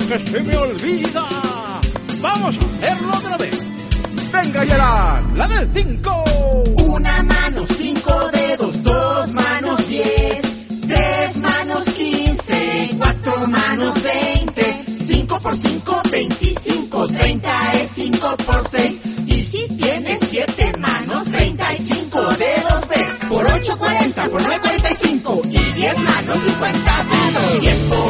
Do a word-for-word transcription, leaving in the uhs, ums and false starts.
que se me olvida. Vamos a hacerlo otra vez. Venga, Gerard, la del cinco. Una mano, cinco dedos, dos manos, diez, tres manos, quince, cuatro manos, veinte, cinco por cinco, veinticinco, treinta es cinco por seis. Y si tienes siete manos, treinta y cinco dedos ves. Por ocho, cuarenta, por nueve, cuarenta y cinco. Y diez manos, cincuenta dedos. diez por